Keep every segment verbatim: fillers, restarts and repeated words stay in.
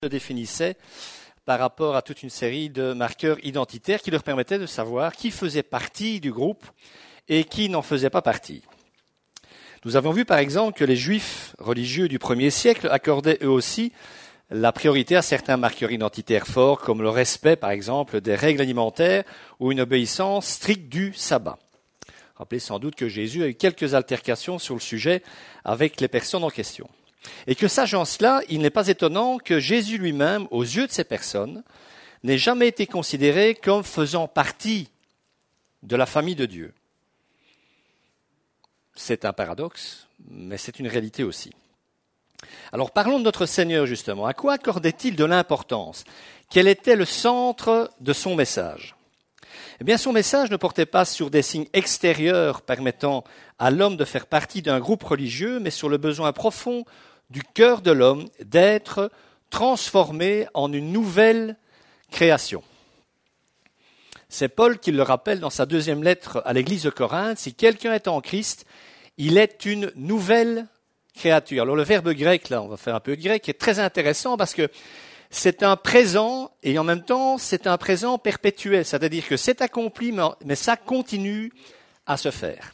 se définissaient par rapport à toute une série de marqueurs identitaires qui leur permettaient de savoir qui faisait partie du groupe et qui n'en faisait pas partie. Nous avons vu par exemple que les juifs religieux du premier siècle accordaient eux aussi la priorité à certains marqueurs identitaires forts, comme le respect par exemple des règles alimentaires ou une obéissance stricte du sabbat. Rappelez sans doute que Jésus a eu quelques altercations sur le sujet avec les personnes en question. Et que sachant cela, il n'est pas étonnant que Jésus lui-même, aux yeux de ces personnes, n'ait jamais été considéré comme faisant partie de la famille de Dieu. C'est un paradoxe, mais c'est une réalité aussi. Alors parlons de notre Seigneur justement. À quoi accordait-il de l'importance ? Quel était le centre de son message ? Eh bien, son message ne portait pas sur des signes extérieurs permettant à l'homme de faire partie d'un groupe religieux, mais sur le besoin profond du cœur de l'homme d'être transformé en une nouvelle création. C'est Paul qui le rappelle dans sa deuxième lettre à l'église de Corinthe. Si quelqu'un est en Christ, il est une nouvelle créature. Alors le verbe grec, là, on va faire un peu de grec, est très intéressant parce que c'est un présent et en même temps c'est un présent perpétuel. C'est-à-dire que c'est accompli, mais ça continue à se faire.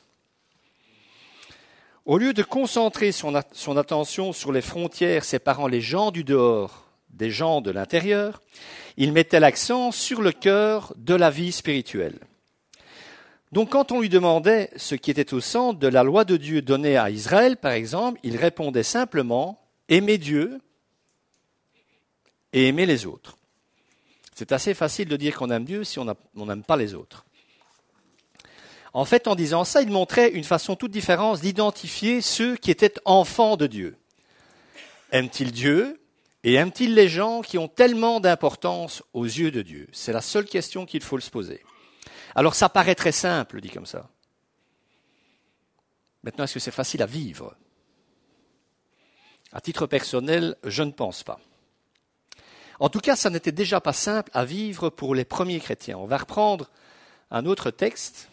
Au lieu de concentrer son, a- son attention sur les frontières séparant les gens du dehors des gens de l'intérieur, il mettait l'accent sur le cœur de la vie spirituelle. Donc quand on lui demandait ce qui était au centre de la loi de Dieu donnée à Israël, par exemple, il répondait simplement « aimer Dieu et aimer les autres ». C'est assez facile de dire qu'on aime Dieu si on n'aime pas les autres. En fait, en disant ça, il montrait une façon toute différente d'identifier ceux qui étaient enfants de Dieu. Aiment-ils Dieu et aiment-ils les gens qui ont tellement d'importance aux yeux de Dieu ? C'est la seule question qu'il faut se poser. Alors ça paraît très simple, dit comme ça. Maintenant, est-ce que c'est facile à vivre ? À titre personnel, je ne pense pas. En tout cas, ça n'était déjà pas simple à vivre pour les premiers chrétiens. On va reprendre un autre texte.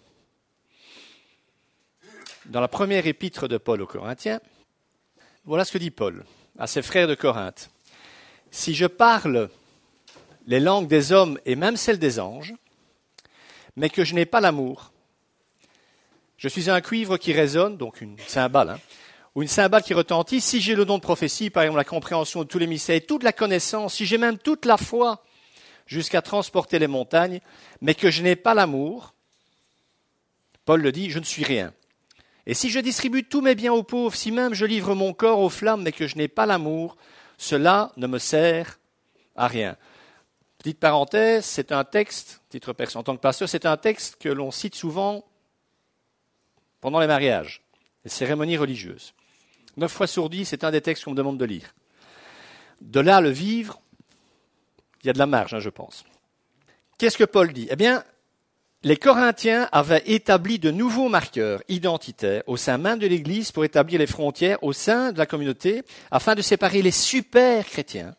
Dans la première épître de Paul aux Corinthiens, voilà ce que dit Paul à ses frères de Corinthe. « Si je parle les langues des hommes et même celles des anges, mais que je n'ai pas l'amour, je suis un cuivre qui résonne, donc une cymbale, hein, ou une cymbale qui retentit. Si j'ai le don de prophétie, par exemple la compréhension de tous les mystères et toute la connaissance, si j'ai même toute la foi jusqu'à transporter les montagnes, mais que je n'ai pas l'amour, Paul le dit, je ne suis rien. Et si je distribue tous mes biens aux pauvres, si même je livre mon corps aux flammes, mais que je n'ai pas l'amour, cela ne me sert à rien. » Petite parenthèse, c'est un texte, titre perso en tant que pasteur, c'est un texte que l'on cite souvent pendant les mariages, les cérémonies religieuses. Neuf fois sur dix, c'est un des textes qu'on me demande de lire. De là, le vivre, il y a de la marge, hein, je pense. Qu'est-ce que Paul dit ? Eh bien, les Corinthiens avaient établi de nouveaux marqueurs identitaires au sein même de l'Église pour établir les frontières au sein de la communauté afin de séparer les super chrétiens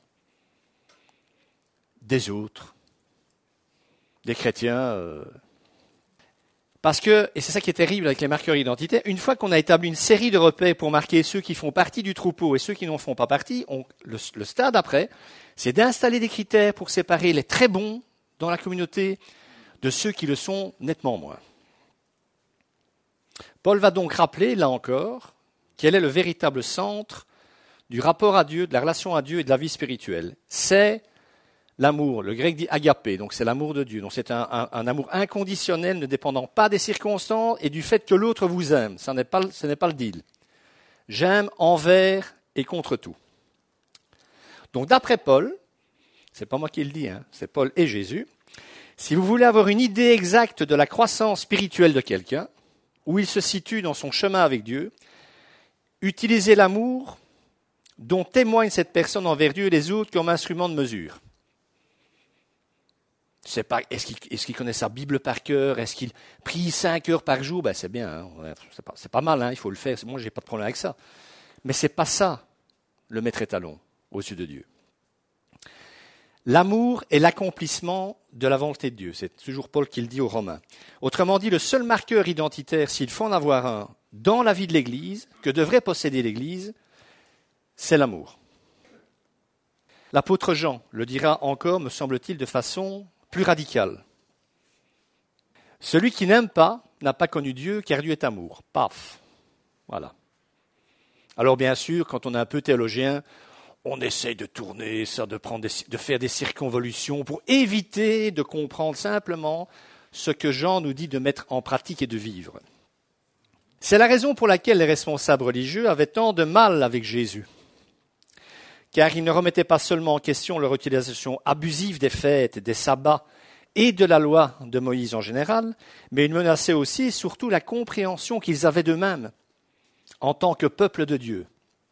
des autres, des chrétiens. Euh... Parce que, et c'est ça qui est terrible avec les marqueurs identitaires, une fois qu'on a établi une série de repères pour marquer ceux qui font partie du troupeau et ceux qui n'en font pas partie, on, le, le stade après, c'est d'installer des critères pour séparer les très bons dans la communauté de ceux qui le sont nettement moins. Paul va donc rappeler, là encore, quel est le véritable centre du rapport à Dieu, de la relation à Dieu et de la vie spirituelle. C'est l'amour. Le grec dit agapé, donc c'est l'amour de Dieu. Donc c'est un, un, un amour inconditionnel, ne dépendant pas des circonstances et du fait que l'autre vous aime. Ça n'est pas, ce n'est pas le deal. J'aime envers et contre tout. Donc d'après Paul, c'est pas moi qui le dis, hein, c'est Paul et Jésus. Si vous voulez avoir une idée exacte de la croissance spirituelle de quelqu'un, où il se situe dans son chemin avec Dieu, utilisez l'amour dont témoigne cette personne envers Dieu et les autres comme instrument de mesure. C'est pas, est-ce qu'il, est-ce qu'il connaît sa Bible par cœur ? Est-ce qu'il prie cinq heures par jour ? Ben c'est bien, hein, c'est, pas, c'est pas mal, hein, il faut le faire. Moi, j'ai pas de problème avec ça. Mais c'est pas ça le maître étalon aux yeux de Dieu. L'amour est l'accomplissement de la volonté de Dieu. C'est toujours Paul qui le dit aux Romains. Autrement dit, le seul marqueur identitaire, s'il faut en avoir un, dans la vie de l'Église, que devrait posséder l'Église, c'est l'amour. L'apôtre Jean le dira encore, me semble-t-il, de façon plus radicale. Celui qui n'aime pas n'a pas connu Dieu, car Dieu est amour. Paf. Voilà. Alors bien sûr, quand on est un peu théologien, on essaye de tourner ça, de, prendre des, de faire des circonvolutions pour éviter de comprendre simplement ce que Jean nous dit de mettre en pratique et de vivre. C'est la raison pour laquelle les responsables religieux avaient tant de mal avec Jésus. Car ils ne remettaient pas seulement en question leur utilisation abusive des fêtes, des sabbats et de la loi de Moïse en général, mais ils menaçaient aussi et surtout la compréhension qu'ils avaient d'eux-mêmes en tant que peuple de Dieu.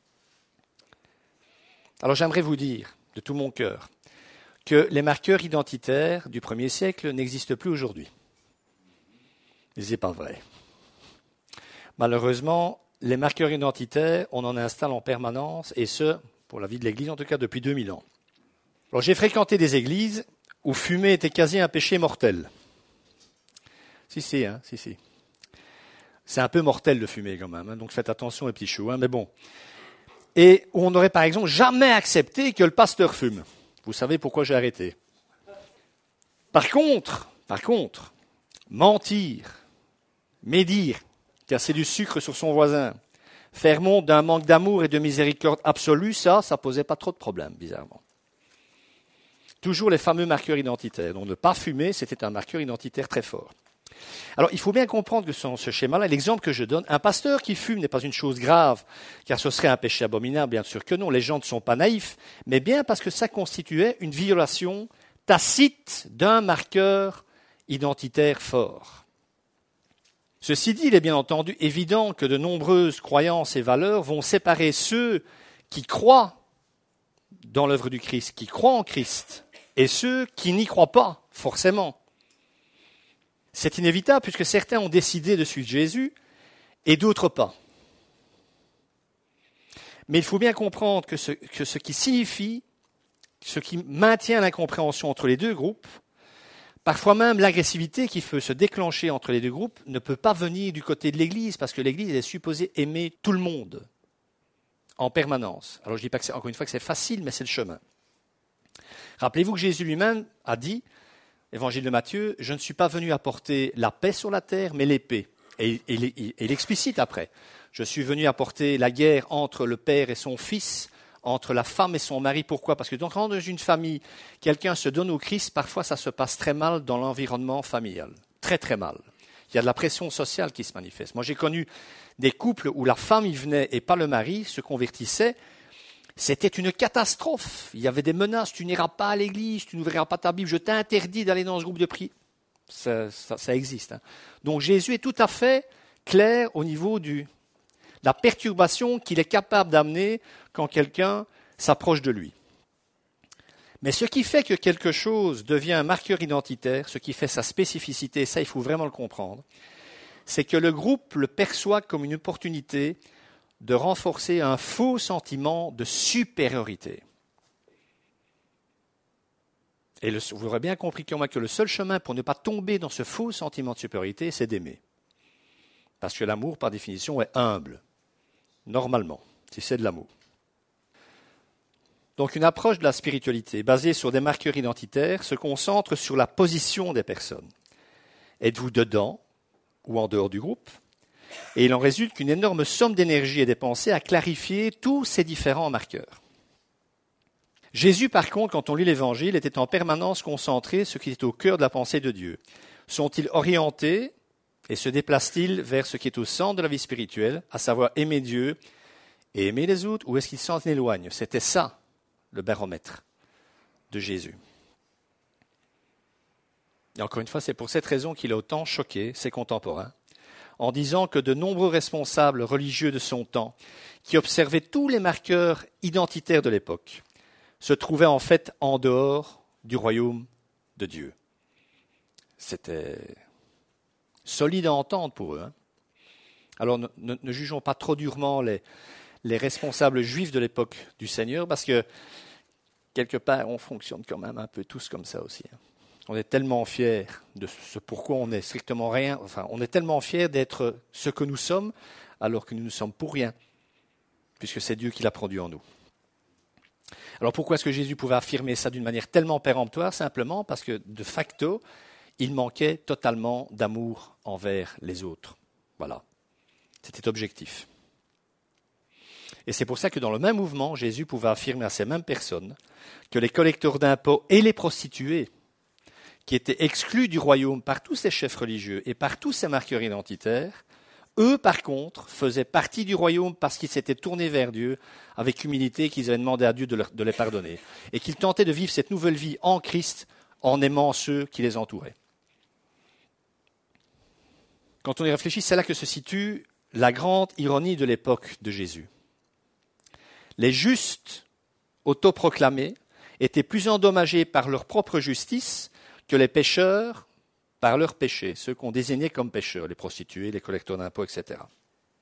Alors j'aimerais vous dire, de tout mon cœur, que les marqueurs identitaires du premier siècle n'existent plus aujourd'hui. Mais ce n'est pas vrai. Malheureusement, les marqueurs identitaires, on en installe en permanence, et ce, pour la vie de l'Église en tout cas, depuis deux mille ans. Alors j'ai fréquenté des églises où fumer était quasi un péché mortel. Si, si, hein, si, si. C'est un peu mortel de fumer quand même, hein, donc faites attention les petits choux, hein, mais bon. Et où on n'aurait par exemple jamais accepté que le pasteur fume. Vous savez pourquoi j'ai arrêté. Par contre, par contre, mentir, médire, casser du sucre sur son voisin, faire montre d'un manque d'amour et de miséricorde absolue, ça, ça posait pas trop de problèmes, bizarrement. Toujours les fameux marqueurs identitaires. Donc ne pas fumer, c'était un marqueur identitaire très fort. Alors, il faut bien comprendre que dans ce schéma-là, l'exemple que je donne, un pasteur qui fume n'est pas une chose grave, car ce serait un péché abominable, bien sûr que non, les gens ne sont pas naïfs, mais bien parce que ça constituait une violation tacite d'un marqueur identitaire fort. Ceci dit, il est bien entendu évident que de nombreuses croyances et valeurs vont séparer ceux qui croient dans l'œuvre du Christ, qui croient en Christ, et ceux qui n'y croient pas, forcément. C'est inévitable puisque certains ont décidé de suivre Jésus et d'autres pas. Mais il faut bien comprendre que ce, que ce qui signifie, ce qui maintient l'incompréhension entre les deux groupes, parfois même l'agressivité qui peut se déclencher entre les deux groupes, ne peut pas venir du côté de l'Église parce que l'Église est supposée aimer tout le monde en permanence. Alors je ne dis pas que c'est, encore une fois que c'est facile, mais c'est le chemin. Rappelez-vous que Jésus lui-même a dit, Évangile de Matthieu, je ne suis pas venu apporter la paix sur la terre, mais l'épée. Et il explicite après, je suis venu apporter la guerre entre le père et son fils, entre la femme et son mari. Pourquoi ? Parce que dans une famille, quelqu'un se donne au Christ, parfois ça se passe très mal dans l'environnement familial. Très très mal. Il y a de la pression sociale qui se manifeste. Moi j'ai connu des couples où la femme y venait et pas le mari, se convertissait. C'était une catastrophe. Il y avait des menaces. Tu n'iras pas à l'église, tu n'ouvriras pas ta Bible, je t'interdis d'aller dans ce groupe de prière. Ça, ça, ça existe. Hein. Donc Jésus est tout à fait clair au niveau du, de la perturbation qu'il est capable d'amener quand quelqu'un s'approche de lui. Mais ce qui fait que quelque chose devient un marqueur identitaire, ce qui fait sa spécificité, ça il faut vraiment le comprendre, c'est que le groupe le perçoit comme une opportunité de renforcer un faux sentiment de supériorité. Et le, vous aurez bien compris que le seul chemin pour ne pas tomber dans ce faux sentiment de supériorité, c'est d'aimer. Parce que l'amour, par définition, est humble, normalement, si c'est de l'amour. Donc une approche de la spiritualité basée sur des marqueurs identitaires se concentre sur la position des personnes. Êtes-vous dedans ou en dehors du groupe ? Et il en résulte qu'une énorme somme d'énergie est dépensée à clarifier tous ces différents marqueurs. Jésus, par contre, quand on lit l'Évangile, était en permanence concentré sur ce qui est au cœur de la pensée de Dieu. Sont-ils orientés et se déplacent-ils vers ce qui est au centre de la vie spirituelle, à savoir aimer Dieu et aimer les autres, ou est-ce qu'ils s'en éloignent ? C'était ça, le baromètre de Jésus. Et encore une fois, c'est pour cette raison qu'il a autant choqué ses contemporains, en disant que de nombreux responsables religieux de son temps, qui observaient tous les marqueurs identitaires de l'époque, se trouvaient en fait en dehors du royaume de Dieu. C'était solide à entendre pour eux. Hein. Alors ne, ne, ne jugeons pas trop durement les, les responsables juifs de l'époque du Seigneur, parce que quelque part, on fonctionne quand même un peu tous comme ça aussi. Hein. On est tellement fiers de ce pourquoi on est strictement rien, enfin, on est tellement fiers d'être ce que nous sommes, alors que nous ne sommes pour rien, puisque c'est Dieu qui l'a produit en nous. Alors pourquoi est-ce que Jésus pouvait affirmer ça d'une manière tellement péremptoire? Simplement parce que, de facto, il manquait totalement d'amour envers les autres. Voilà. C'était objectif. Et c'est pour ça que dans le même mouvement, Jésus pouvait affirmer à ces mêmes personnes que les collecteurs d'impôts et les prostituées, qui étaient exclus du royaume par tous ces chefs religieux et par tous ces marqueurs identitaires, eux, par contre, faisaient partie du royaume parce qu'ils s'étaient tournés vers Dieu avec humilité et qu'ils avaient demandé à Dieu de, leur, de les pardonner. Et qu'ils tentaient de vivre cette nouvelle vie en Christ en aimant ceux qui les entouraient. Quand on y réfléchit, c'est là que se situe la grande ironie de l'époque de Jésus. Les justes autoproclamés étaient plus endommagés par leur propre justice que les pécheurs par leurs péchés, ceux qu'on désignait comme pécheurs, les prostituées, les collecteurs d'impôts, et cetera.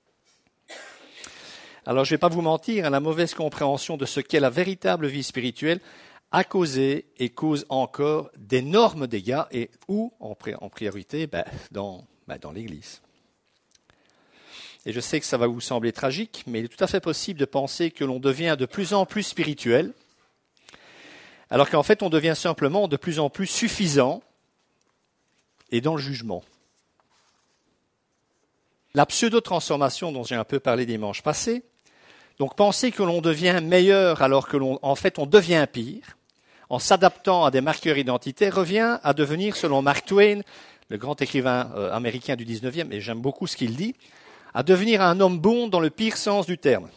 Alors je ne vais pas vous mentir, hein, la mauvaise compréhension de ce qu'est la véritable vie spirituelle a causé et cause encore d'énormes dégâts, et où en, pri- en priorité ben, dans, ben, dans l'Église. Et je sais que ça va vous sembler tragique, mais il est tout à fait possible de penser que l'on devient de plus en plus spirituel, alors qu'en fait on devient simplement de plus en plus suffisant et dans le jugement. La pseudo-transformation dont j'ai un peu parlé dimanche passé, donc penser que l'on devient meilleur alors que l'on, en fait on devient pire, en s'adaptant à des marqueurs identitaires, revient à devenir, selon Mark Twain, le grand écrivain euh, américain du dix-neuvième, et j'aime beaucoup ce qu'il dit, à devenir un homme bon dans le pire sens du terme.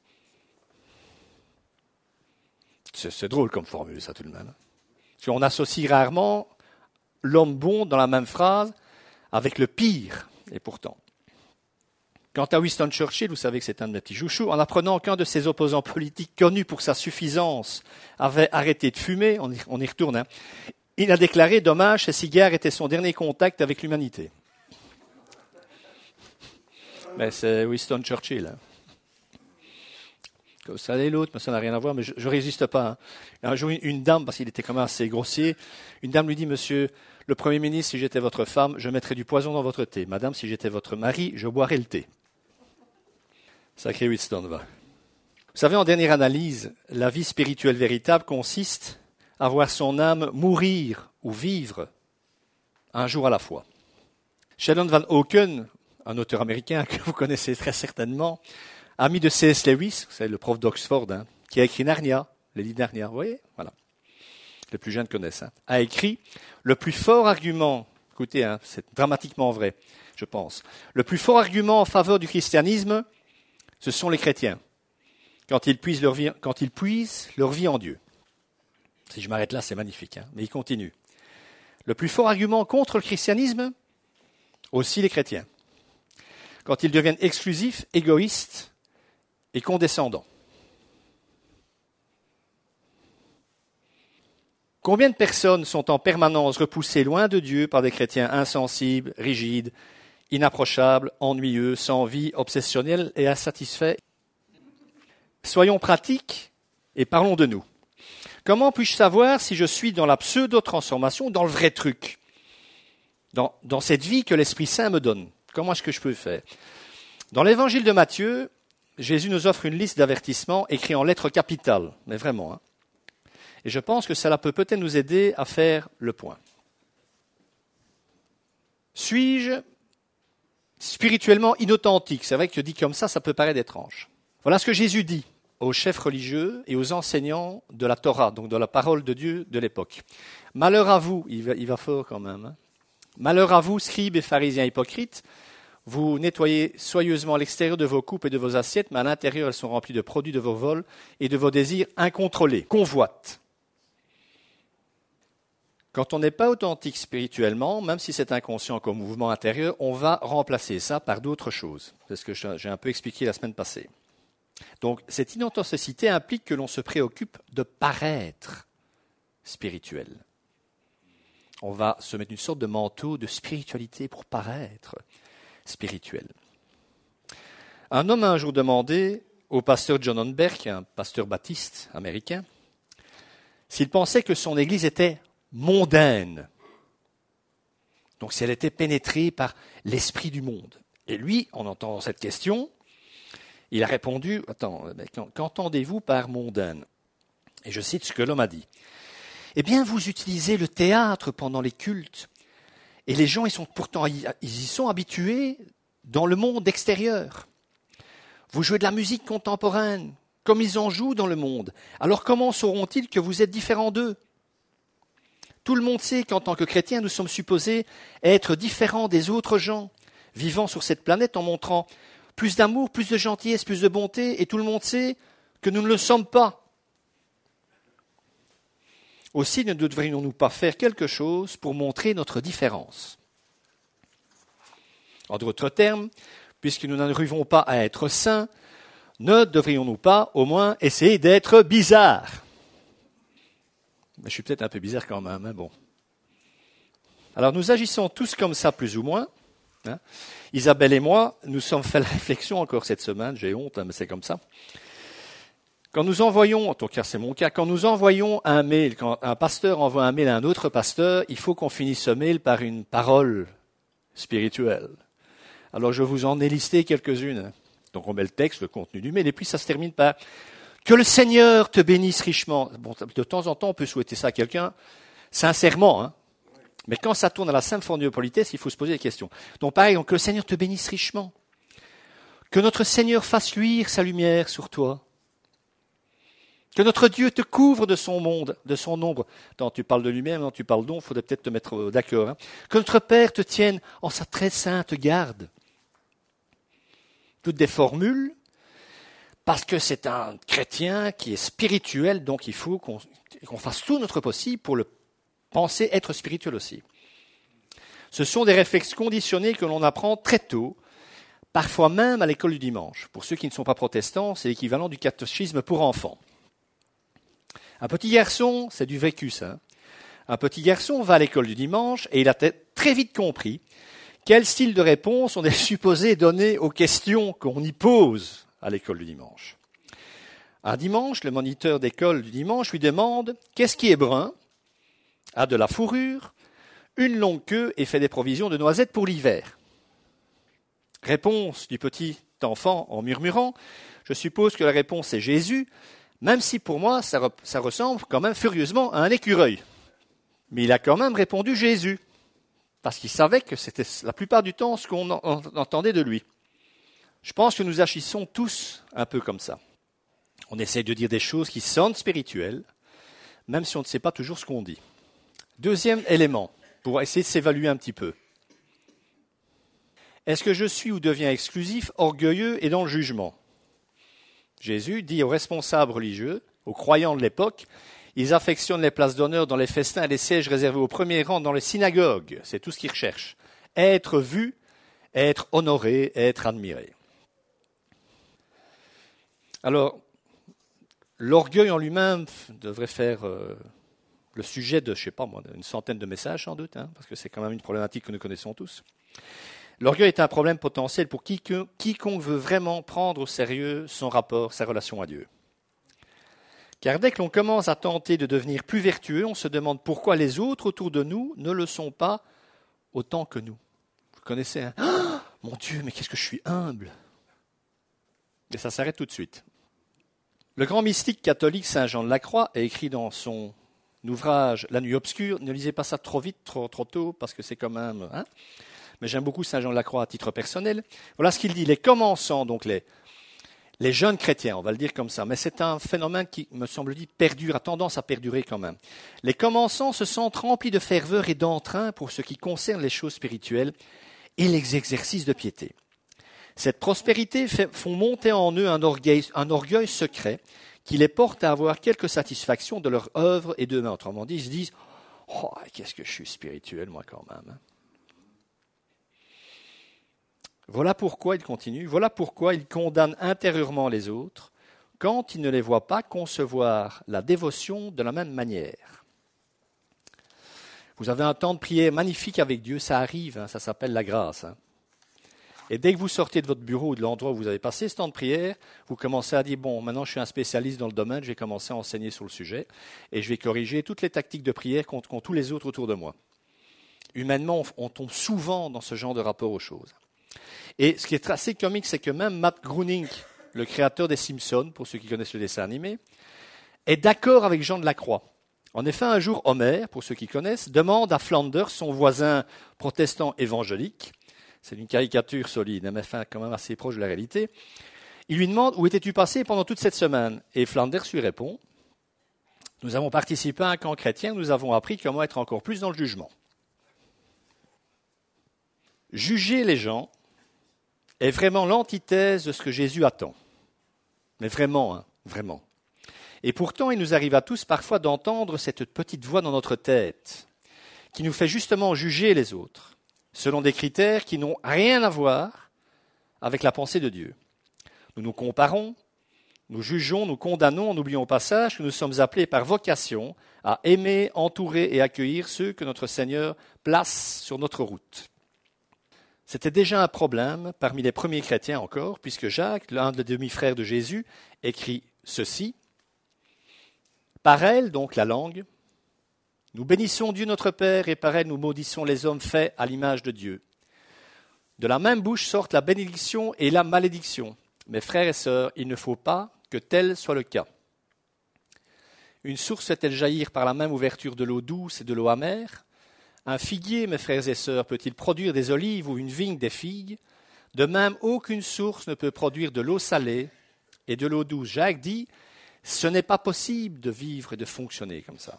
C'est, c'est drôle comme formule, ça, tout de même. Parce qu'on associe rarement l'homme bon dans la même phrase avec le pire, et pourtant. Quant à Winston Churchill, vous savez que c'est un de mes petits chouchous, en apprenant qu'un de ses opposants politiques, connu pour sa suffisance, avait arrêté de fumer, on y, on y retourne, hein, il a déclaré, dommage, ces cigares étaient son dernier contact avec l'humanité. Mais c'est Winston Churchill. Hein. Ça et l'autre, mais ça n'a rien à voir, mais je ne résiste pas. Hein. Un jour, une, une dame, parce qu'il était quand même assez grossier, une dame lui dit, monsieur le Premier ministre, si j'étais votre femme, je mettrais du poison dans votre thé. Madame, si j'étais votre mari, je boirais le thé. Sacré Winston, va. Vous savez, en dernière analyse, la vie spirituelle véritable consiste à voir son âme mourir ou vivre un jour à la fois. Sheldon Van Auken, un auteur américain que vous connaissez très certainement, ami de C S Lewis, c'est le prof d'Oxford, hein, qui a écrit Narnia, les livres Narnia, vous voyez, voilà. Les plus jeunes connaissent, hein, a écrit le plus fort argument, écoutez, hein, c'est dramatiquement vrai, je pense, le plus fort argument en faveur du christianisme, ce sont les chrétiens, quand ils puisent leur vie, quand ils puisent leur vie en Dieu. Si je m'arrête là, c'est magnifique, hein, mais il continue. Le plus fort argument contre le christianisme, aussi les chrétiens, quand ils deviennent exclusifs, égoïstes et condescendants. Combien de personnes sont en permanence repoussées loin de Dieu par des chrétiens insensibles, rigides, inapprochables, ennuyeux, sans vie, obsessionnels et insatisfaits? Soyons pratiques et parlons de nous. Comment puis-je savoir si je suis dans la pseudo-transformation ou dans le vrai truc, dans, dans cette vie que l'Esprit Saint me donne? Comment est-ce que je peux le faire? Dans l'évangile de Matthieu, Jésus nous offre une liste d'avertissements écrits en lettres capitales, mais vraiment. Hein. Et je pense que cela peut peut-être nous aider à faire le point. Suis-je spirituellement inauthentique? C'est vrai que dit comme ça, ça peut paraître étrange. Voilà ce que Jésus dit aux chefs religieux et aux enseignants de la Torah, donc de la parole de Dieu de l'époque. Malheur à vous, il va, il va fort quand même, hein. Malheur à vous, scribes et pharisiens hypocrites, vous nettoyez soigneusement l'extérieur de vos coupes et de vos assiettes, mais à l'intérieur, elles sont remplies de produits de vos vols et de vos désirs incontrôlés, convoites. Quand on n'est pas authentique spirituellement, même si c'est inconscient comme mouvement intérieur, on va remplacer ça par d'autres choses. C'est ce que j'ai un peu expliqué la semaine passée. Donc, cette inauthenticité implique que l'on se préoccupe de paraître spirituel. On va se mettre une sorte de manteau de spiritualité pour paraître spirituel. Un homme a un jour demandé au pasteur John Onberg, un pasteur baptiste américain, s'il pensait que son église était mondaine. Donc si elle était pénétrée par l'esprit du monde. Et lui, en entendant cette question, il a répondu, attends, qu'entendez-vous par mondaine? Et je cite ce que l'homme a dit. Eh bien, vous utilisez le théâtre pendant les cultes. Et les gens, ils sont pourtant, ils y sont habitués dans le monde extérieur. Vous jouez de la musique contemporaine, comme ils en jouent dans le monde. Alors comment sauront-ils que vous êtes différents d'eux ? Tout le monde sait qu'en tant que chrétiens, nous sommes supposés être différents des autres gens, vivant sur cette planète en montrant plus d'amour, plus de gentillesse, plus de bonté, et tout le monde sait que nous ne le sommes pas. Aussi, ne devrions-nous pas faire quelque chose pour montrer notre différence ? En d'autres termes, puisque nous n'arrivons pas à être saints, ne devrions-nous pas au moins essayer d'être bizarres ? Je suis peut-être un peu bizarre quand même, hein, bon. Alors nous agissons tous comme ça, plus ou moins. Hein. Isabelle et moi, nous sommes fait la réflexion encore cette semaine, j'ai honte, hein, mais c'est comme ça. Quand nous envoyons, en tout cas c'est mon cas, quand nous envoyons un mail, quand un pasteur envoie un mail à un autre pasteur, il faut qu'on finisse ce mail par une parole spirituelle. Alors je vous en ai listé quelques-unes. Donc on met le texte, le contenu du mail, et puis ça se termine par « Que le Seigneur te bénisse richement ». Bon, de temps en temps, on peut souhaiter ça à quelqu'un, sincèrement, hein. Mais quand ça tourne à la symphonie de politesse, il faut se poser des questions. Donc pareil, donc, que le Seigneur te bénisse richement. Que notre Seigneur fasse luire sa lumière sur toi. Que notre Dieu te couvre de son monde, de son ombre. Quand tu parles de lumière, quand tu parles d'ombre, il faudrait peut-être te mettre d'accord. Hein. Que notre Père te tienne en sa très sainte garde. Toutes des formules, parce que c'est un chrétien qui est spirituel, donc il faut qu'on, qu'on fasse tout notre possible pour le penser être spirituel aussi. Ce sont des réflexes conditionnés que l'on apprend très tôt, parfois même à l'école du dimanche. Pour ceux qui ne sont pas protestants, c'est l'équivalent du catéchisme pour enfants. Un petit garçon, c'est du vécu ça. Un petit garçon va à l'école du dimanche et il a très vite compris quel style de réponse on est supposé donner aux questions qu'on y pose à l'école du dimanche. Un dimanche, le moniteur d'école du dimanche lui demande « Qu'est-ce qui est brun ? A de la fourrure, une longue queue et fait des provisions de noisettes pour l'hiver. » Réponse du petit enfant en murmurant « Je suppose que la réponse est Jésus, même si pour moi ça, re- ça ressemble quand même furieusement à un écureuil. » Mais il a quand même répondu Jésus, parce qu'il savait que c'était la plupart du temps ce qu'on en- en- entendait de lui. Je pense que nous agissons tous un peu comme ça. On essaie de dire des choses qui sonnent spirituelles, même si on ne sait pas toujours ce qu'on dit. Deuxième élément, pour essayer de s'évaluer un petit peu. Est-ce que je suis ou deviens exclusif, orgueilleux et dans le jugement ? Jésus dit aux responsables religieux, aux croyants de l'époque, ils affectionnent les places d'honneur dans les festins et les sièges réservés au premier rang dans les synagogues. C'est tout ce qu'ils recherchent. Être vu, être honoré, être admiré. Alors, l'orgueil en lui-même devrait faire euh, le sujet de, je sais pas moi, une centaine de messages sans doute, hein, parce que c'est quand même une problématique que nous connaissons tous. L'orgueil est un problème potentiel pour quiconque, quiconque veut vraiment prendre au sérieux son rapport, sa relation à Dieu. Car dès que l'on commence à tenter de devenir plus vertueux, on se demande pourquoi les autres autour de nous ne le sont pas autant que nous. Vous connaissez, hein ? Oh, mon Dieu, mais qu'est-ce que je suis humble ! Et ça s'arrête tout de suite. Le grand mystique catholique Saint Jean de la Croix a écrit dans son ouvrage « La nuit obscure », ne lisez pas ça trop vite, trop, trop tôt, parce que c'est quand même... Hein, mais j'aime beaucoup Saint Jean de la Croix à titre personnel. Voilà ce qu'il dit, les commençants, donc les, les jeunes chrétiens, on va le dire comme ça, mais c'est un phénomène qui, me semble-t-il, perdure, a tendance à perdurer quand même. Les commençants se sentent remplis de ferveur et d'entrain pour ce qui concerne les choses spirituelles et les exercices de piété. Cette prospérité fait, font monter en eux un orgueil, un orgueil secret qui les porte à avoir quelque satisfaction de leur œuvre et d'eux-mêmes. Autrement dit, ils se disent « Oh, qu'est-ce que je suis spirituel, moi, quand même. » Voilà pourquoi, il continue, voilà pourquoi ils condamnent intérieurement les autres quand ils ne les voient pas concevoir la dévotion de la même manière. Vous avez un temps de prière magnifique avec Dieu, ça arrive, hein, ça s'appelle la grâce. Hein. Et dès que vous sortez de votre bureau ou de l'endroit où vous avez passé ce temps de prière, vous commencez à dire, bon, maintenant je suis un spécialiste dans le domaine, je vais commencer à enseigner sur le sujet et je vais corriger toutes les tactiques de prière contre, contre tous les autres autour de moi. Humainement, on, on tombe souvent dans ce genre de rapport aux choses. Et ce qui est assez comique, c'est que même Matt Groening, le créateur des Simpsons, pour ceux qui connaissent le dessin animé, est d'accord avec Jean de la Croix. En effet, un jour, Homère, pour ceux qui connaissent, demande à Flanders, son voisin protestant évangélique, c'est une caricature solide, mais enfin quand même assez proche de la réalité, il lui demande « Où étais-tu passé pendant toute cette semaine ?» Et Flanders lui répond « Nous avons participé à un camp chrétien, nous avons appris comment être encore plus dans le jugement. » Juger les gens est vraiment l'antithèse de ce que Jésus attend. Mais vraiment, hein, vraiment. Et pourtant, il nous arrive à tous parfois d'entendre cette petite voix dans notre tête qui nous fait justement juger les autres selon des critères qui n'ont rien à voir avec la pensée de Dieu. Nous nous comparons, nous jugeons, nous condamnons en oubliant au passage que nous sommes appelés par vocation à aimer, entourer et accueillir ceux que notre Seigneur place sur notre route. C'était déjà un problème parmi les premiers chrétiens encore, puisque Jacques, l'un des demi-frères de Jésus, écrit ceci. Par elle, donc la langue, nous bénissons Dieu notre Père et par elle nous maudissons les hommes faits à l'image de Dieu. De la même bouche sortent la bénédiction et la malédiction. Mes frères et sœurs, il ne faut pas que tel soit le cas. Une source fait-elle jaillir par la même ouverture de l'eau douce et de l'eau amère ? Un figuier, mes frères et sœurs, peut-il produire des olives ou une vigne des figues ? De même, aucune source ne peut produire de l'eau salée et de l'eau douce. Jacques dit, ce n'est pas possible de vivre et de fonctionner comme ça.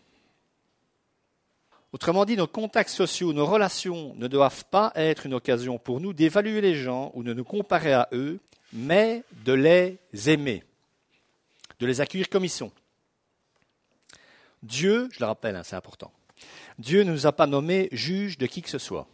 Autrement dit, nos contacts sociaux, nos relations ne doivent pas être une occasion pour nous d'évaluer les gens ou de nous comparer à eux, mais de les aimer, de les accueillir comme ils sont. Dieu, je le rappelle, hein, c'est important, Dieu ne nous a pas nommés juges de qui que ce soit.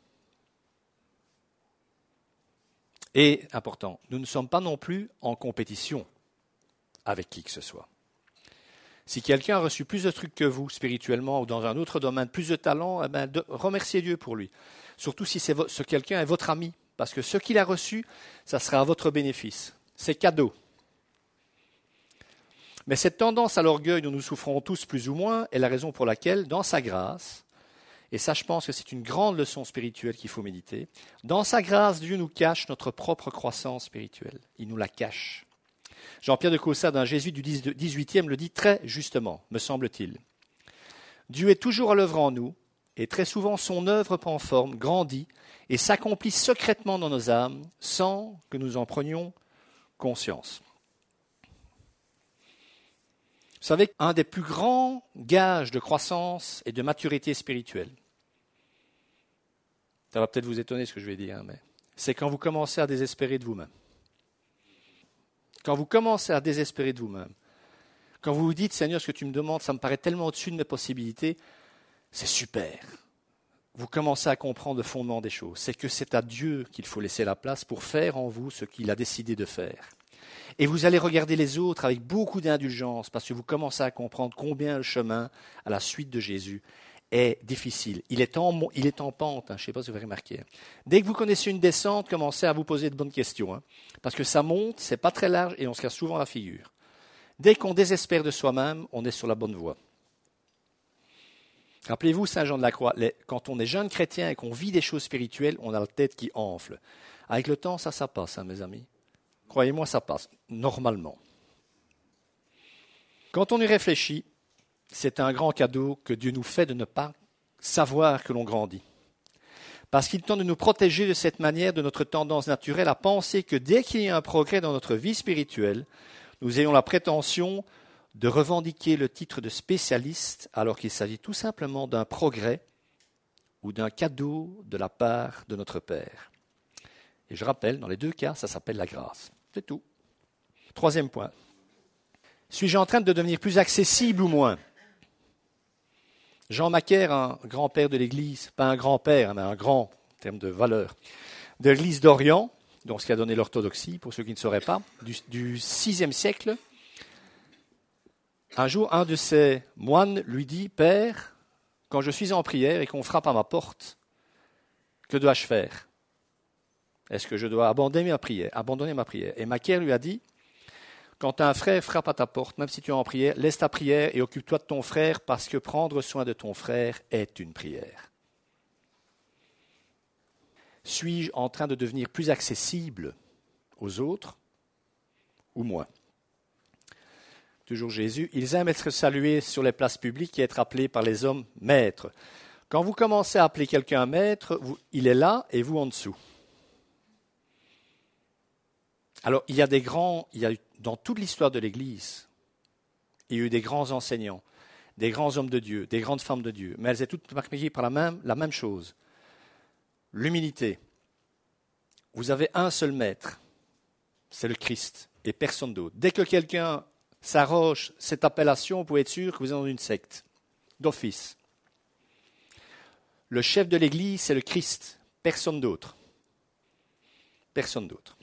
Et, important, nous ne sommes pas non plus en compétition avec qui que ce soit. Si quelqu'un a reçu plus de trucs que vous, spirituellement, ou dans un autre domaine, plus de talent, eh bien, de, remerciez Dieu pour lui. Surtout si c'est vo- ce quelqu'un est votre ami, parce que ce qu'il a reçu, ça sera à votre bénéfice. C'est cadeau. Mais cette tendance à l'orgueil dont nous souffrons tous plus ou moins est la raison pour laquelle, dans sa grâce, et ça je pense que c'est une grande leçon spirituelle qu'il faut méditer, dans sa grâce, Dieu nous cache notre propre croissance spirituelle. Il nous la cache. Jean-Pierre de Caussade, un jésuite du dix-huitième, le dit très justement, me semble-t-il. Dieu est toujours à l'œuvre en nous, et très souvent son œuvre prend forme, grandit, et s'accomplit secrètement dans nos âmes, sans que nous en prenions conscience. Vous savez qu'un des plus grands gages de croissance et de maturité spirituelle, ça va peut-être vous étonner ce que je vais dire, mais c'est quand vous commencez à désespérer de vous-même. Quand vous commencez à désespérer de vous-même, quand vous vous dites, Seigneur, ce que tu me demandes, ça me paraît tellement au-dessus de mes possibilités, c'est super. Vous commencez à comprendre le fondement des choses. C'est que c'est à Dieu qu'il faut laisser la place pour faire en vous ce qu'il a décidé de faire. Et vous allez regarder les autres avec beaucoup d'indulgence parce que vous commencez à comprendre combien le chemin à la suite de Jésus est difficile. Il est en, il est en pente, hein, je ne sais pas si vous avez remarqué. Dès que vous connaissez une descente, commencez à vous poser de bonnes questions. Hein, parce que ça monte, c'est pas très large et on se casse souvent la figure. Dès qu'on désespère de soi-même, on est sur la bonne voie. Rappelez-vous Saint Jean de la Croix, les, quand on est jeune chrétien et qu'on vit des choses spirituelles, on a la tête qui enfle. Avec le temps, ça, ça passe, hein, mes amis. Croyez-moi, ça passe, normalement. Quand on y réfléchit, c'est un grand cadeau que Dieu nous fait de ne pas savoir que l'on grandit. Parce qu'il tente de nous protéger de cette manière de notre tendance naturelle à penser que dès qu'il y a un progrès dans notre vie spirituelle, nous ayons la prétention de revendiquer le titre de spécialiste alors qu'il s'agit tout simplement d'un progrès ou d'un cadeau de la part de notre Père. Et je rappelle, dans les deux cas, ça s'appelle la grâce. C'est tout. Troisième point. Suis-je en train de devenir plus accessible ou moins ? Jean Macaire, un grand-père de l'Église, pas un grand-père, mais un grand en termes de valeur, de l'Église d'Orient, donc ce qui a donné l'orthodoxie, pour ceux qui ne sauraient pas, du, du sixième siècle. Un jour, un de ses moines lui dit « Père, quand je suis en prière et qu'on frappe à ma porte, que dois-je faire ? Est-ce que je dois abandonner ma prière, abandonner ma prière ?» Et Macaire lui a dit « Quand un frère frappe à ta porte, même si tu es en prière, laisse ta prière et occupe-toi de ton frère parce que prendre soin de ton frère est une prière. » Suis-je en train de devenir plus accessible aux autres ou moins ? toujours Jésus, ils aiment être salués sur les places publiques et être appelés par les hommes maîtres. Quand vous commencez à appeler quelqu'un maître, vous, il est là et vous en dessous. Alors, il y a des grands, il y a eu, dans toute l'histoire de l'Église, il y a eu des grands enseignants, des grands hommes de Dieu, des grandes femmes de Dieu, mais elles étaient toutes marquées par la même, la même chose. L'humilité. Vous avez un seul maître, c'est le Christ, et personne d'autre. Dès que quelqu'un s'arroge cette appellation, vous pouvez être sûr que vous êtes dans une secte, d'office. Le chef de l'Église, c'est le Christ, personne d'autre. Personne d'autre.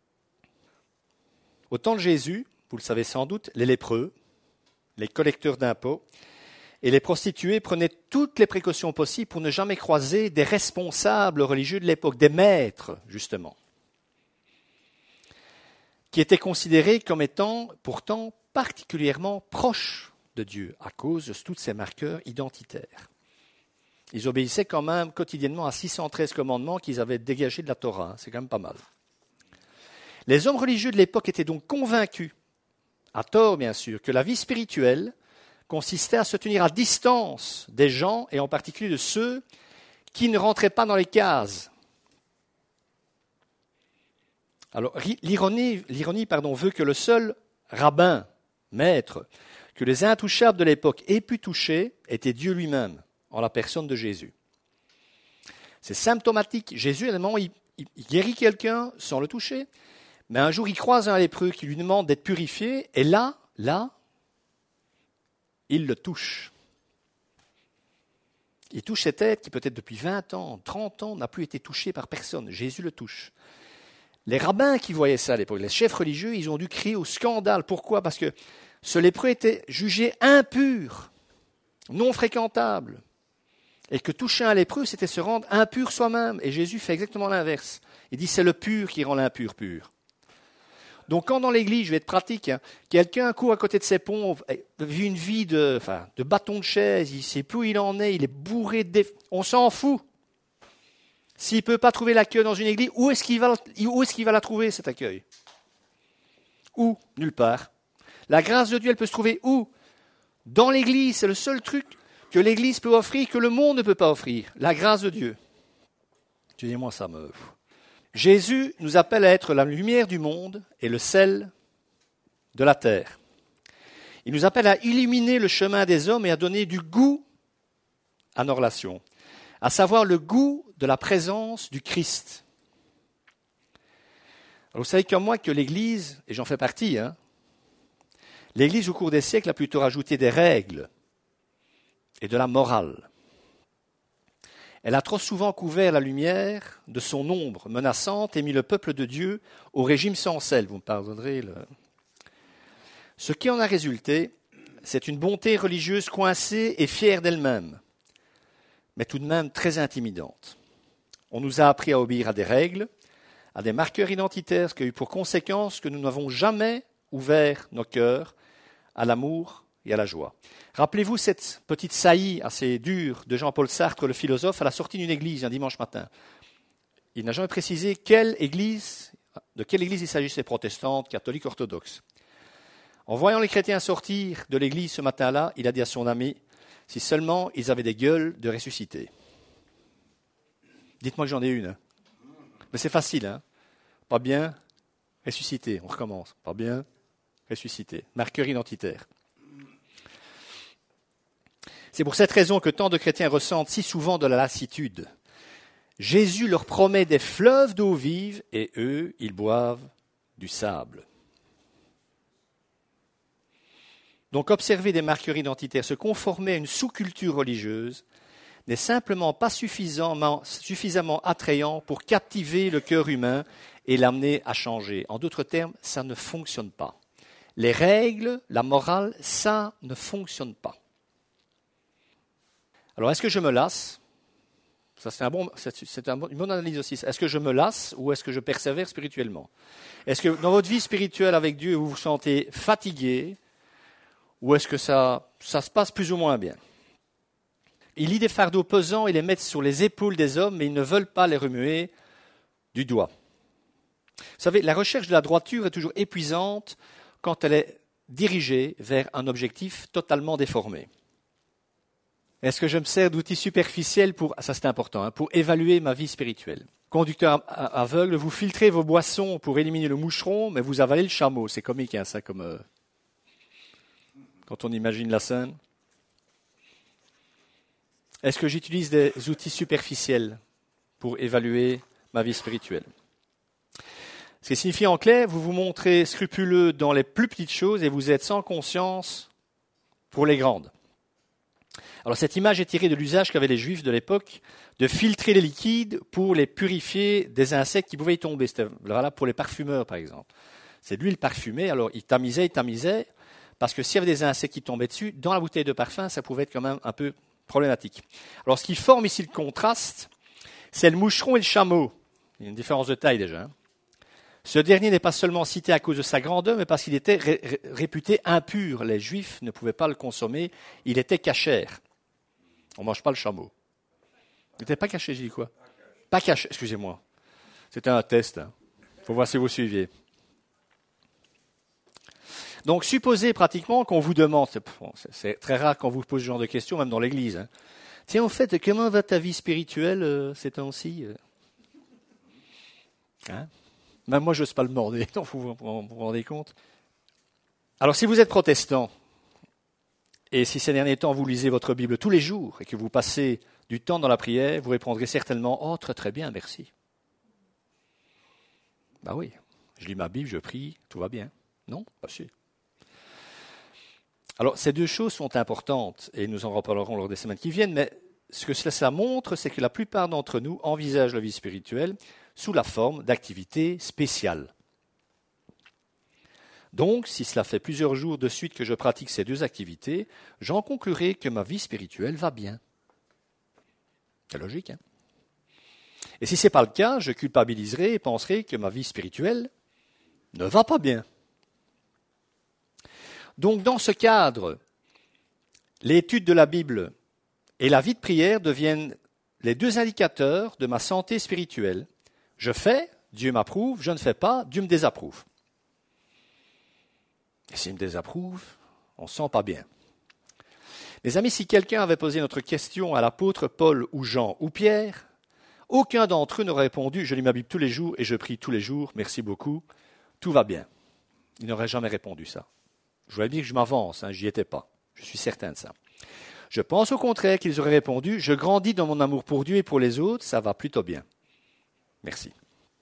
Au temps de Jésus, vous le savez sans doute, les lépreux, les collecteurs d'impôts et les prostituées prenaient toutes les précautions possibles pour ne jamais croiser des responsables religieux de l'époque, des maîtres, justement, qui étaient considérés comme étant pourtant particulièrement proches de Dieu à cause de tous ces marqueurs identitaires. Ils obéissaient quand même quotidiennement à six cent treize commandements qu'ils avaient dégagés de la Torah. C'est quand même pas mal. Les hommes religieux de l'époque étaient donc convaincus, à tort bien sûr, que la vie spirituelle consistait à se tenir à distance des gens, et en particulier de ceux qui ne rentraient pas dans les cases. Alors, l'ironie, l'ironie pardon, veut que le seul rabbin, maître, que les intouchables de l'époque aient pu toucher était Dieu lui-même, en la personne de Jésus. C'est symptomatique. Jésus, évidemment, il, il, il guérit quelqu'un sans le toucher, mais un jour, il croise un lépreux qui lui demande d'être purifié, et là, là, il le touche. Il touche cette tête qui peut-être depuis vingt ans, trente ans, n'a plus été touchée par personne. Jésus le touche. Les rabbins qui voyaient ça à l'époque, les chefs religieux, ils ont dû crier au scandale. Pourquoi ? Parce que ce lépreux était jugé impur, non fréquentable. Et que toucher un lépreux, c'était se rendre impur soi-même. Et Jésus fait exactement l'inverse. Il dit c'est le pur qui rend l'impur pur. Donc quand dans l'église, je vais être pratique, hein, quelqu'un court à côté de ses pompes, vit une vie de, enfin, de bâton de chaise, il ne sait plus où il en est, il est bourré de... Déf... On s'en fout. S'il ne peut pas trouver l'accueil dans une église, où est-ce qu'il va, où est-ce qu'il va la trouver, cet accueil ? Où ? Nulle part. La grâce de Dieu, elle peut se trouver où ? Dans l'église. C'est le seul truc que l'église peut offrir, que le monde ne peut pas offrir. La grâce de Dieu. Tu dis, moi, ça me... Jésus nous appelle à être la lumière du monde et le sel de la terre. Il nous appelle à illuminer le chemin des hommes et à donner du goût à nos relations, à savoir le goût de la présence du Christ. Alors vous savez comme moi que l'Église, et j'en fais partie, hein, l'Église au cours des siècles a plutôt rajouté des règles et de la morale. Elle a trop souvent couvert la lumière de son ombre menaçante et mis le peuple de Dieu au régime sans sel. Vous me pardonnerez. Le... Ce qui en a résulté, c'est une bonté religieuse coincée et fière d'elle-même, mais tout de même très intimidante. On nous a appris à obéir à des règles, à des marqueurs identitaires, ce qui a eu pour conséquence que nous n'avons jamais ouvert nos cœurs à l'amour et à la joie. Rappelez-vous cette petite saillie assez dure de Jean-Paul Sartre, le philosophe, à la sortie d'une église un dimanche matin. Il n'a jamais précisé quelle église, de quelle église il s'agissait, protestante, catholique, orthodoxe. En voyant les chrétiens sortir de l'église ce matin-là, il a dit à son ami, si seulement ils avaient des gueules de ressusciter. Dites-moi que j'en ai une. Hein. Mais c'est facile, hein. Pas bien, ressusciter. On recommence. Pas bien, ressusciter. Marqueur identitaire. C'est pour cette raison que tant de chrétiens ressentent si souvent de la lassitude. Jésus leur promet des fleuves d'eau vive et eux, ils boivent du sable. Donc observer des marqueurs identitaires, se conformer à une sous-culture religieuse, n'est simplement pas suffisamment, suffisamment attrayant pour captiver le cœur humain et l'amener à changer. En d'autres termes, ça ne fonctionne pas. Les règles, la morale, ça ne fonctionne pas. Alors, est-ce que je me lasse ? Ça, c'est, un bon, c'est, c'est un bon, une bonne analyse aussi. Est-ce que je me lasse ou est-ce que je persévère spirituellement ? Est-ce que dans votre vie spirituelle avec Dieu, vous vous sentez fatigué ou est-ce que ça, ça se passe plus ou moins bien ? Il lit des fardeaux pesants et les met sur les épaules des hommes, mais ils ne veulent pas les remuer du doigt. Vous savez, la recherche de la droiture est toujours épuisante quand elle est dirigé vers un objectif totalement déformé. Est-ce que je me sers d'outils superficiels pour, ça c'est important, hein, pour évaluer ma vie spirituelle? Conducteur aveugle, vous filtrez vos boissons pour éliminer le moucheron, mais vous avalez le chameau. C'est comique, hein, ça, comme euh, quand on imagine la scène. Est-ce que j'utilise des outils superficiels pour évaluer ma vie spirituelle? Ce qui signifie en clair, vous vous montrez scrupuleux dans les plus petites choses et vous êtes sans conscience pour les grandes. Alors cette image est tirée de l'usage qu'avaient les Juifs de l'époque de filtrer les liquides pour les purifier des insectes qui pouvaient y tomber. C'était voilà, pour les parfumeurs, par exemple. C'est de l'huile parfumée, alors ils tamisaient, ils tamisaient, parce que s'il y avait des insectes qui tombaient dessus, dans la bouteille de parfum, ça pouvait être quand même un peu problématique. Alors ce qui forme ici le contraste, c'est le moucheron et le chameau. Il y a une différence de taille déjà. Hein. Ce dernier n'est pas seulement cité à cause de sa grandeur, mais parce qu'il était ré- ré- réputé impur. Les Juifs ne pouvaient pas le consommer, il était cachère. On ne mange pas le chameau. Il n'était pas caché, j'ai dit quoi? Pas caché, excusez-moi. C'était un test. Il hein. faut voir si vous suiviez. Donc, supposez pratiquement qu'on vous demande, c'est, bon, c'est, c'est très rare qu'on vous pose ce genre de questions, même dans l'église. Hein. Tiens, en fait, comment va ta vie spirituelle euh, ces temps-ci euh hein Même moi, je n'ose pas le demander, donc vous vous, vous rendez compte. Alors, si vous êtes protestant, et si ces derniers temps, vous lisez votre Bible tous les jours et que vous passez du temps dans la prière, vous répondrez certainement « Oh, très très bien, merci ». Ben oui, je lis ma Bible, je prie, tout va bien. Non? Pas si. Alors, ces deux choses sont importantes et nous en reparlerons lors des semaines qui viennent, mais ce que cela montre, c'est que la plupart d'entre nous envisagent la vie spirituelle sous la forme d'activités spéciales. Donc, si cela fait plusieurs jours de suite que je pratique ces deux activités, j'en conclurai que ma vie spirituelle va bien. C'est logique, hein? Et si ce n'est pas le cas, je culpabiliserai et penserai que ma vie spirituelle ne va pas bien. Donc, dans ce cadre, l'étude de la Bible et la vie de prière deviennent les deux indicateurs de ma santé spirituelle. Je fais, Dieu m'approuve, je ne fais pas, Dieu me désapprouve. Et s'il me désapprouve, on ne se sent pas bien. Mes amis, si quelqu'un avait posé notre question à l'apôtre Paul ou Jean ou Pierre, aucun d'entre eux n'aurait répondu « Je lis ma Bible tous les jours et je prie tous les jours, merci beaucoup, tout va bien ». Ils n'auraient jamais répondu ça. Je voulais dire que je m'avance, hein, j'y étais pas. Je suis certain de ça. Je pense au contraire qu'ils auraient répondu « Je grandis dans mon amour pour Dieu et pour les autres, ça va plutôt bien. Merci ».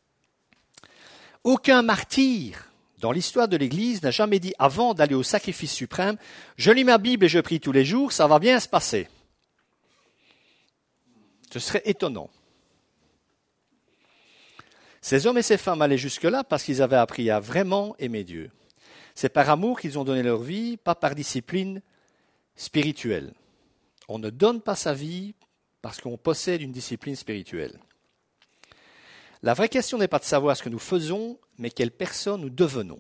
Aucun martyr dans l'histoire de l'Église n'a jamais dit avant d'aller au sacrifice suprême « Je lis ma Bible et je prie tous les jours, ça va bien se passer ». Ce serait étonnant. Ces hommes et ces femmes allaient jusque-là parce qu'ils avaient appris à vraiment aimer Dieu. C'est par amour qu'ils ont donné leur vie, pas par discipline spirituelle. On ne donne pas sa vie parce qu'on possède une discipline spirituelle. La vraie question n'est pas de savoir ce que nous faisons, mais quelle personne nous devenons.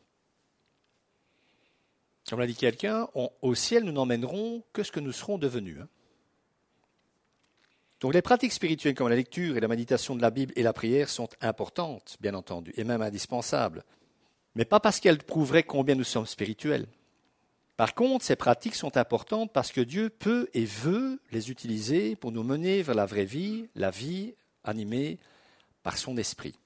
Comme l'a dit quelqu'un, on, au ciel, nous n'emmènerons que ce que nous serons devenus. Hein. Donc les pratiques spirituelles comme la lecture et la méditation de la Bible et la prière sont importantes, bien entendu, et même indispensables. Mais pas parce qu'elles prouveraient combien nous sommes spirituels. Par contre, ces pratiques sont importantes parce que Dieu peut et veut les utiliser pour nous mener vers la vraie vie, la vie animée par son esprit.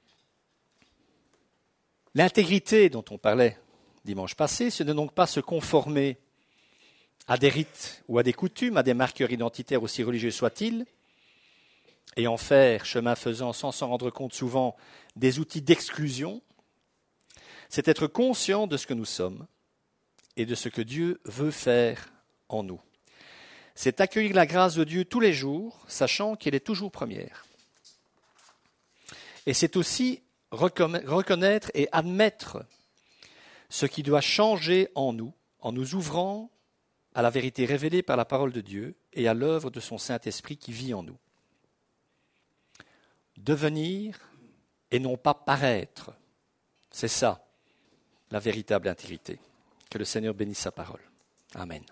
L'intégrité dont on parlait dimanche passé, ce n'est donc pas se conformer à des rites ou à des coutumes, à des marqueurs identitaires aussi religieux soient-ils, et en faire, chemin faisant, sans s'en rendre compte souvent, des outils d'exclusion. C'est être conscient de ce que nous sommes et de ce que Dieu veut faire en nous. C'est accueillir la grâce de Dieu tous les jours, sachant qu'elle est toujours première. Et c'est aussi reconnaître et admettre ce qui doit changer en nous, en nous ouvrant à la vérité révélée par la parole de Dieu et à l'œuvre de son Saint-Esprit qui vit en nous. Devenir et non pas paraître, c'est ça, la véritable intégrité. Que le Seigneur bénisse sa parole. Amen.